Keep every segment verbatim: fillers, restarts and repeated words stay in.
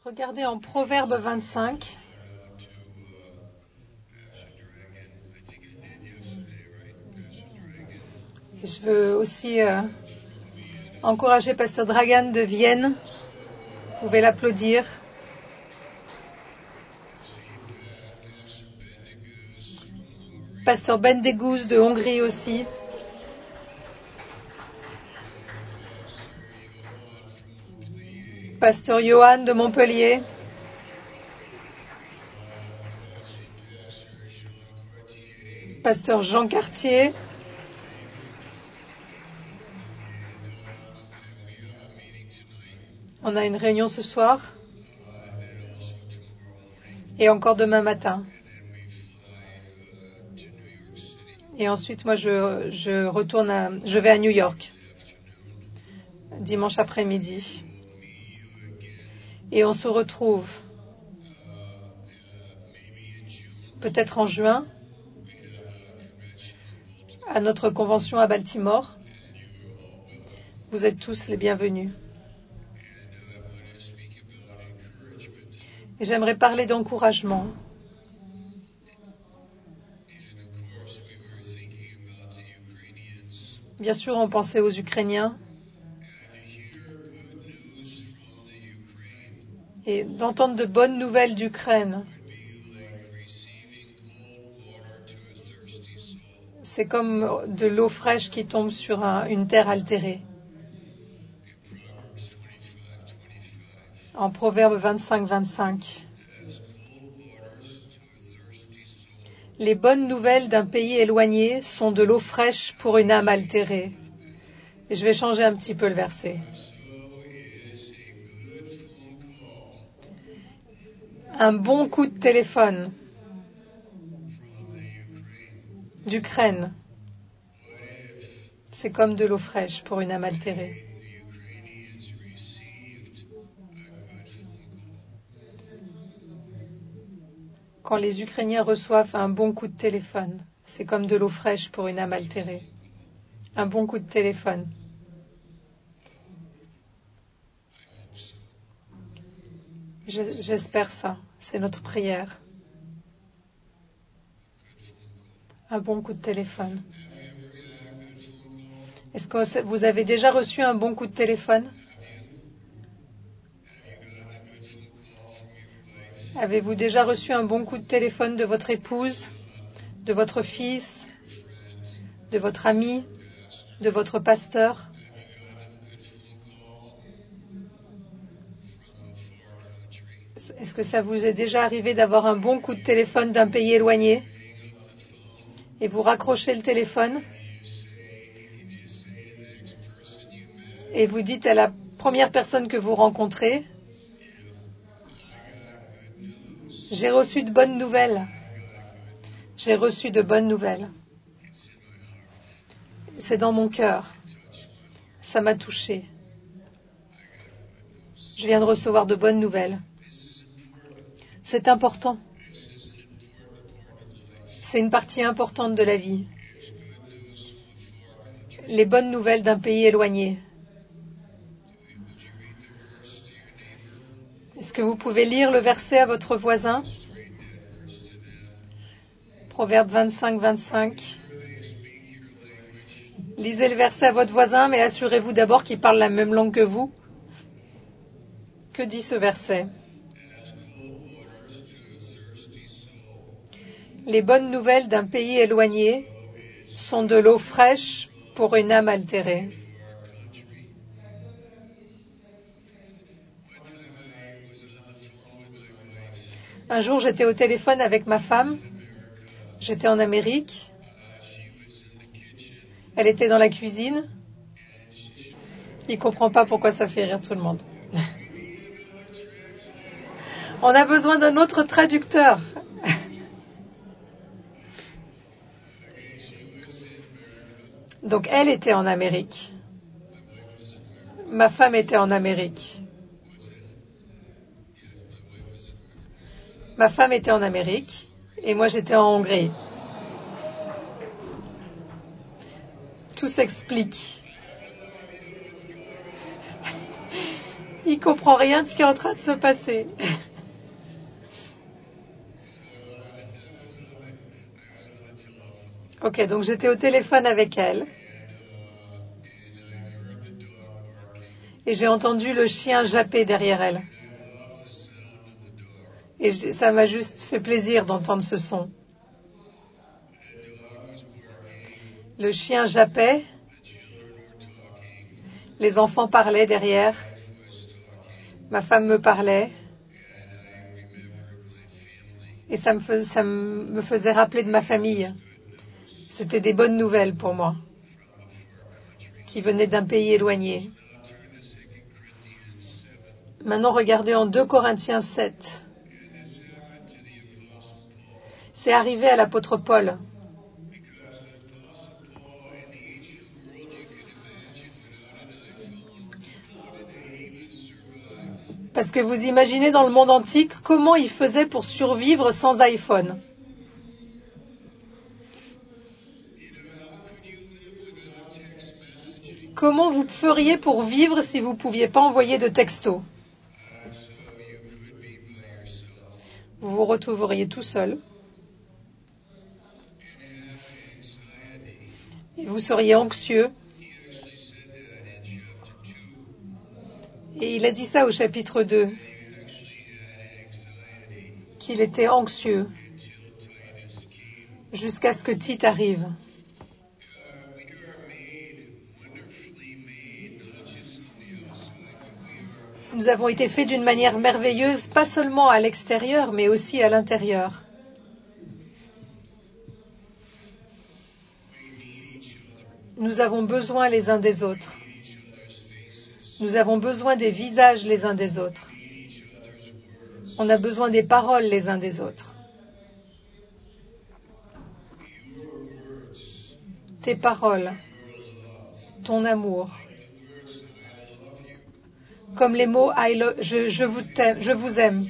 Regardez en Proverbe vingt-cinq. Et je veux aussi euh, encourager Pasteur Dragan de Vienne. Vous pouvez l'applaudir. Pasteur Bendeguz de Hongrie aussi. Pasteur Johan de Montpellier. Pasteur Jean Cartier. On a une réunion ce soir. Et encore demain matin. Et ensuite, moi, je, je retourne à, je vais à New York. Dimanche après-midi. Et on se retrouve peut-être en juin à notre convention à Baltimore. Vous êtes tous les bienvenus. Et j'aimerais parler d'encouragement. Bien sûr, on pensait aux Ukrainiens. Et d'entendre de bonnes nouvelles d'Ukraine, c'est comme de l'eau fraîche qui tombe sur un, une terre altérée. En Proverbe vingt-cinq vingt-cinq. Les bonnes nouvelles d'un pays éloigné sont de l'eau fraîche pour une âme altérée. Et je vais changer un petit peu le verset. Un bon coup de téléphone d'Ukraine, c'est comme de l'eau fraîche pour une âme altérée. Quand les Ukrainiens reçoivent un bon coup de téléphone, c'est comme de l'eau fraîche pour une âme altérée. Un bon coup de téléphone. J'espère ça. C'est notre prière. Un bon coup de téléphone. Est-ce que vous avez déjà reçu un bon coup de téléphone? Avez-vous déjà reçu un bon coup de téléphone de votre épouse, de votre fils, de votre ami, de votre pasteur? Est-ce que ça vous est déjà arrivé d'avoir un bon coup de téléphone d'un pays éloigné et vous raccrochez le téléphone et vous dites à la première personne que vous rencontrez: j'ai reçu de bonnes nouvelles. J'ai reçu de bonnes nouvelles. C'est dans mon cœur. Ça m'a touché. Je viens de recevoir de bonnes nouvelles. C'est important. C'est une partie importante de la vie. Les bonnes nouvelles d'un pays éloigné. Est-ce que vous pouvez lire le verset à votre voisin? Proverbe vingt-cinq vingt-cinq. Lisez le verset à votre voisin, mais assurez-vous d'abord qu'il parle la même langue que vous. Que dit ce verset? Les bonnes nouvelles d'un pays éloigné sont de l'eau fraîche pour une âme altérée. Un jour, j'étais au téléphone avec ma femme. J'étais en Amérique. Elle était dans la cuisine. Il ne comprend pas pourquoi ça fait rire tout le monde. On a besoin d'un autre traducteur. Donc, elle était en Amérique. Ma femme était en Amérique. Ma femme était en Amérique et moi j'étais en Hongrie. Tout s'explique. Il Il comprend rien de ce qui est en train de se passer. Ok, donc j'étais au téléphone avec elle. Et j'ai entendu le chien japper derrière elle. Et ça m'a juste fait plaisir d'entendre ce son. Le chien jappait. Les enfants parlaient derrière. Ma femme me parlait. Et ça me, fais, ça me faisait rappeler de ma famille. C'était des bonnes nouvelles pour moi, qui venaient d'un pays éloigné. Maintenant, regardez en deux Corinthiens sept. C'est arrivé à l'apôtre Paul. Parce que vous imaginez dans le monde antique comment ils faisaient pour survivre sans iPhone. Comment vous feriez pour vivre si vous ne pouviez pas envoyer de texto? Vous vous retrouveriez tout seul. Et vous seriez anxieux. Et il a dit ça au chapitre deux. Qu'il était anxieux. Jusqu'à ce que Tite arrive. Nous avons été faits d'une manière merveilleuse, pas seulement à l'extérieur, mais aussi à l'intérieur. Nous avons besoin les uns des autres. Nous avons besoin des visages les uns des autres. On a besoin des paroles les uns des autres. Tes paroles, ton amour, comme les mots I lo- je, je, vous t'aime, je vous aime,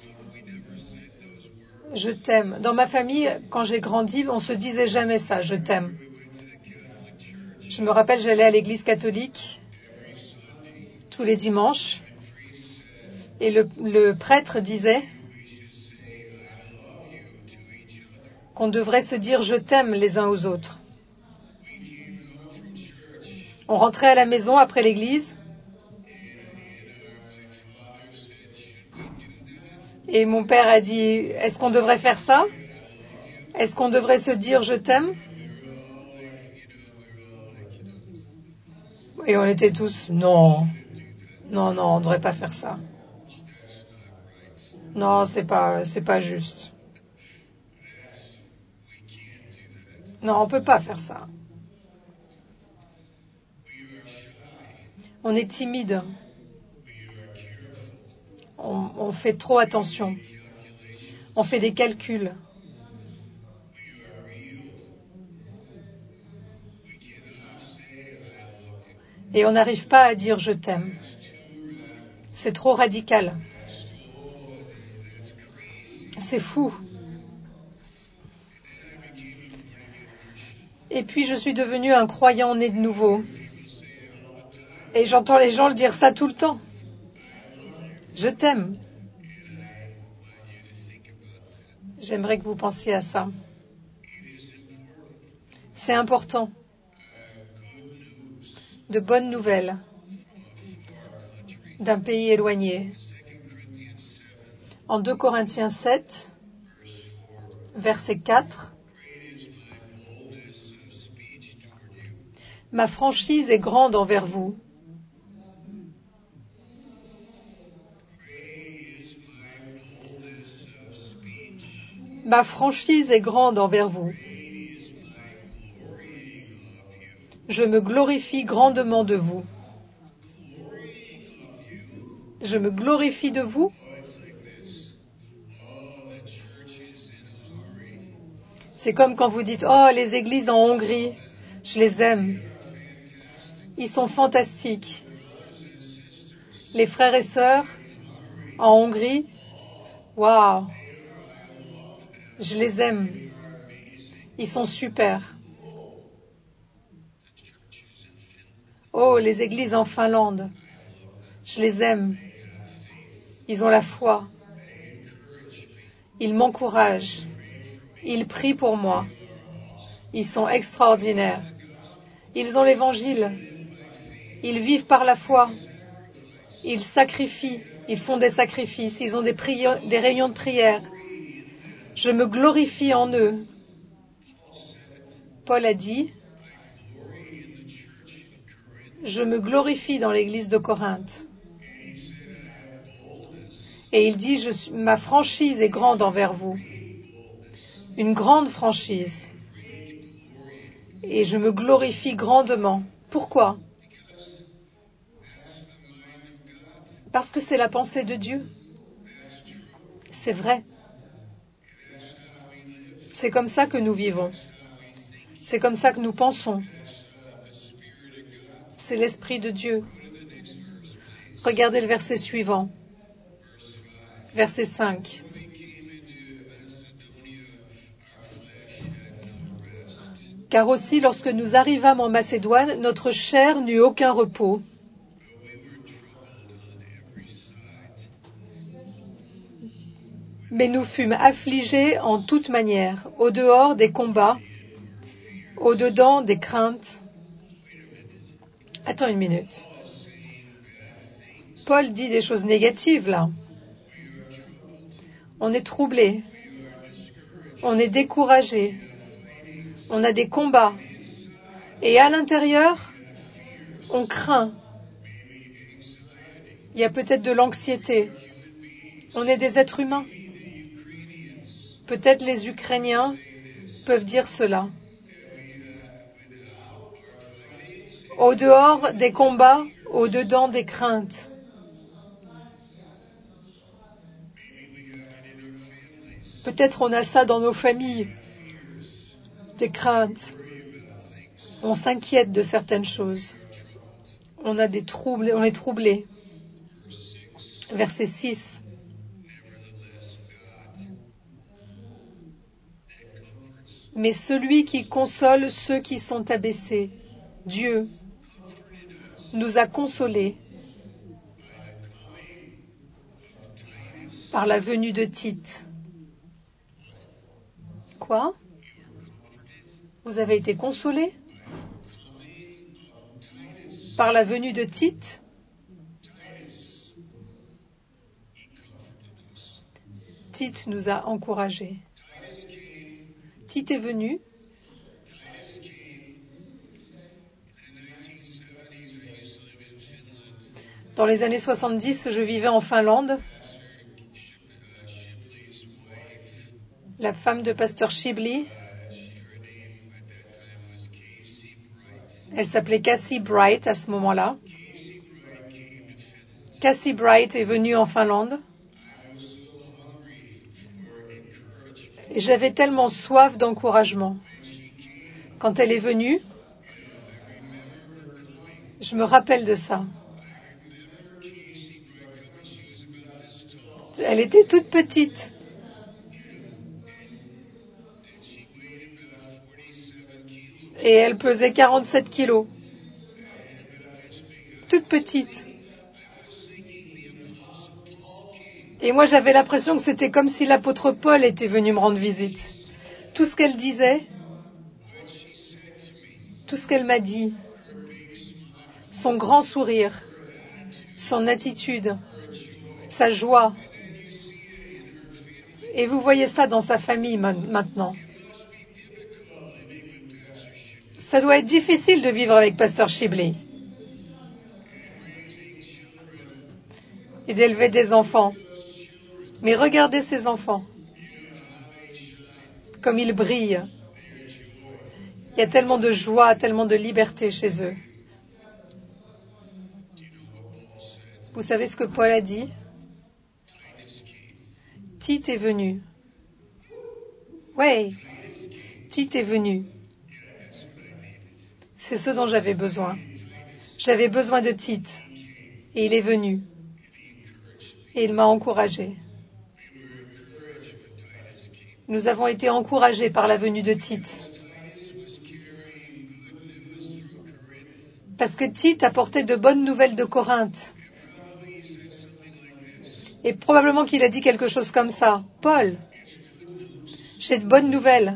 je t'aime. Dans ma famille, quand j'ai grandi, on se disait jamais ça, je t'aime. Je me rappelle, j'allais à l'église catholique tous les dimanches et le, le prêtre disait qu'on devrait se dire je t'aime les uns aux autres. On rentrait à la maison après l'église et mon père a dit est-ce qu'on devrait faire ça? Est-ce qu'on devrait se dire je t'aime? Et on était tous non, non, non, on ne devrait pas faire ça. Non, c'est pas, c'est pas juste. Non, on peut pas faire ça. On est timide. On, on fait trop attention. On fait des calculs. Et on n'arrive pas à dire je t'aime. C'est trop radical. C'est fou. Et puis je suis devenue un croyant né de nouveau. Et j'entends les gens le dire ça tout le temps. Je t'aime. J'aimerais que vous pensiez à ça. C'est important. De bonnes nouvelles d'un pays éloigné. En deux Corinthiens sept, verset quatre, ma franchise est grande envers vous. Ma franchise est grande envers vous. Je me glorifie grandement de vous. Je me glorifie de vous. C'est comme quand vous dites « Oh, les églises en Hongrie, je les aime. Ils sont fantastiques. » Les frères et sœurs en Hongrie, waouh, je les aime. Ils sont super. Oh, les églises en Finlande, je les aime. Ils ont la foi. Ils m'encouragent. Ils prient pour moi. Ils sont extraordinaires. Ils ont l'évangile. Ils vivent par la foi. Ils sacrifient. Ils font des sacrifices. Ils ont des, prières, des réunions de prière. Je me glorifie en eux. Paul a dit, je me glorifie dans l'église de Corinthe. Et il dit, je suis, ma franchise est grande envers vous. Une grande franchise. Et je me glorifie grandement. Pourquoi? Parce que c'est la pensée de Dieu. C'est vrai. C'est comme ça que nous vivons. C'est comme ça que nous pensons. C'est l'Esprit de Dieu. Regardez le verset suivant. Verset cinq. Car aussi, lorsque nous arrivâmes en Macédoine, notre chair n'eut aucun repos. Mais nous fûmes affligés en toute manière, au dehors des combats, au dedans des craintes. Attends une minute. Paul dit des choses négatives là. On est troublé. On est découragé. On a des combats. Et à l'intérieur, on craint. Il y a peut-être de l'anxiété. On est des êtres humains. Peut-être les Ukrainiens peuvent dire cela. Au dehors des combats, au dedans des craintes. Peut-être on a ça dans nos familles. Des craintes. On s'inquiète de certaines choses. On a des troubles, on est troublé. Verset six. Mais celui qui console ceux qui sont abaissés, Dieu, nous a consolés par la venue de Tite. Quoi? Vous avez été consolés par la venue de Tite? Tite nous a encouragés. Tite est venu. Dans les années soixante-dix, je vivais en Finlande. La femme de pasteur Shibley, elle s'appelait Cassie Bright à ce moment-là. Cassie Bright est venue en Finlande. Et j'avais tellement soif d'encouragement. Quand elle est venue, je me rappelle de ça. Elle était toute petite. Et elle pesait quarante-sept kilos. Toute petite. Et moi, j'avais l'impression que c'était comme si l'apôtre Paul était venu me rendre visite. Tout ce qu'elle disait, tout ce qu'elle m'a dit, son grand sourire, son attitude, sa joie. Et vous voyez ça dans sa famille maintenant. Ça doit être difficile de vivre avec pasteur Shibley. Et d'élever des enfants. Mais regardez ces enfants. Comme ils brillent. Il y a tellement de joie, tellement de liberté chez eux. Vous savez ce que Paul a dit? Tite est venu. Ouais, Tite est venu. C'est ce dont j'avais besoin. J'avais besoin de Tite. Et il est venu. Et il m'a encouragé. Nous avons été encouragés par la venue de Tite. Parce que Tite apportait de bonnes nouvelles de Corinthe. Et probablement qu'il a dit quelque chose comme ça. Paul, j'ai de bonnes nouvelles.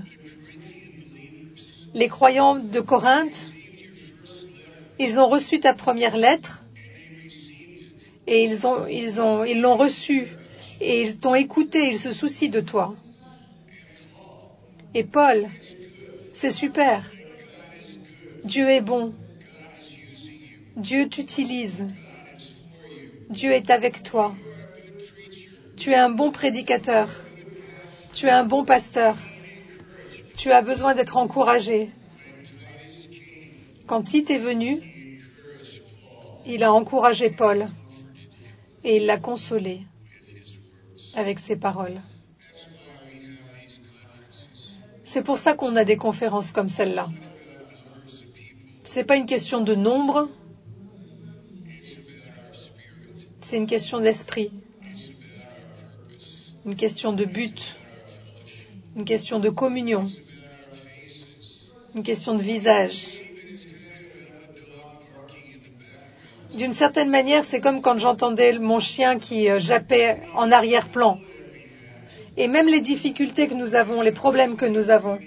Les croyants de Corinthe, ils ont reçu ta première lettre et ils ont, ils ont, ils l'ont reçue et ils t'ont écouté, ils se soucient de toi. Et Paul, c'est super. Dieu est bon. Dieu t'utilise. Dieu est avec toi. Tu es un bon prédicateur. Tu es un bon pasteur. Tu as besoin d'être encouragé. Quand Tite est venu, il a encouragé Paul et il l'a consolé avec ses paroles. C'est pour ça qu'on a des conférences comme celle-là. C'est pas une question de nombre, c'est une question d'esprit, une question de but, une question de communion, une question de visage. D'une certaine manière, c'est comme quand j'entendais mon chien qui jappait en arrière-plan. Et même les difficultés que nous avons, les problèmes que nous avons.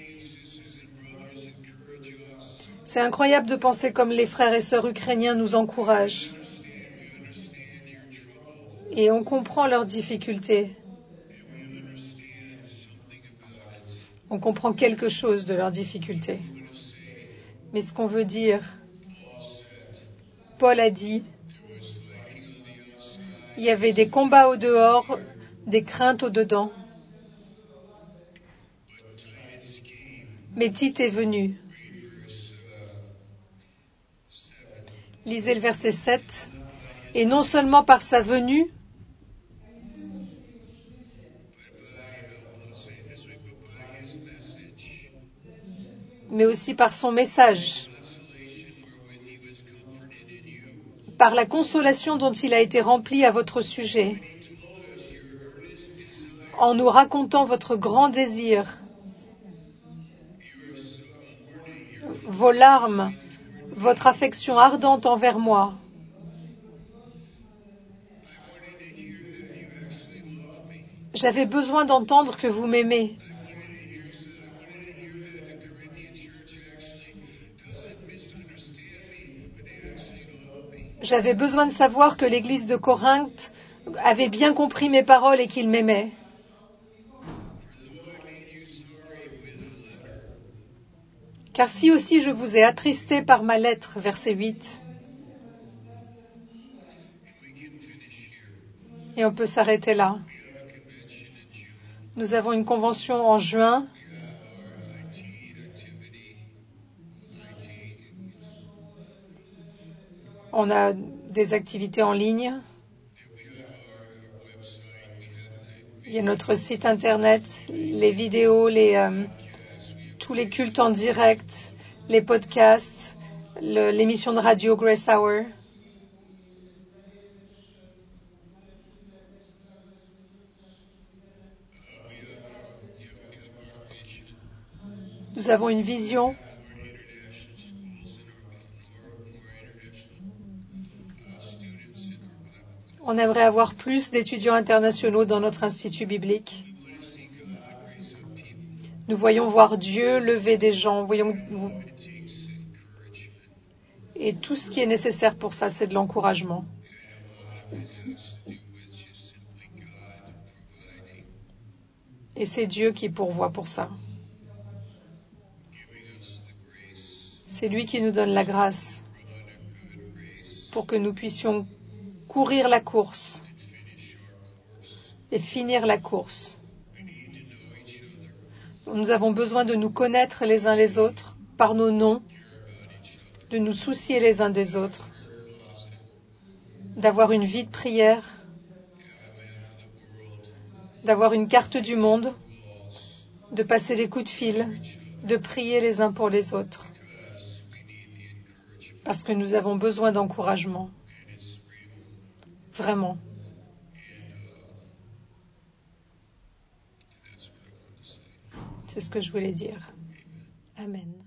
C'est incroyable de penser comme les frères et sœurs ukrainiens nous encouragent. Et on comprend leurs difficultés. On comprend quelque chose de leurs difficultés. Mais ce qu'on veut dire, Paul a dit, il y avait des combats au dehors, des craintes au dedans. Mais Tite est venu. Lisez le verset sept. Et non seulement par sa venue, mais aussi par son message, par la consolation dont il a été rempli à votre sujet, en nous racontant votre grand désir, vos larmes, votre affection ardente envers moi. J'avais besoin d'entendre que vous m'aimez. J'avais besoin de savoir que l'église de Corinthe avait bien compris mes paroles et qu'il m'aimait. Car si aussi je vous ai attristé par ma lettre, verset huit, et on peut s'arrêter là. Nous avons une convention en juin. On a des activités en ligne. Il y a notre site internet, les vidéos, les, euh, tous les cultes en direct, les podcasts, le, l'émission de radio Grace Hour. Nous avons une vision. On aimerait avoir plus d'étudiants internationaux dans notre institut biblique. Nous voyons voir Dieu lever des gens. Voyons... Et tout ce qui est nécessaire pour ça, c'est de l'encouragement. Et c'est Dieu qui pourvoit pour ça. C'est lui qui nous donne la grâce pour que nous puissions courir la course et finir la course. Nous avons besoin de nous connaître les uns les autres par nos noms, de nous soucier les uns des autres, d'avoir une vie de prière, d'avoir une carte du monde, de passer des coups de fil, de prier les uns pour les autres. Parce que nous avons besoin d'encouragement. Vraiment. C'est ce que je voulais dire. Amen.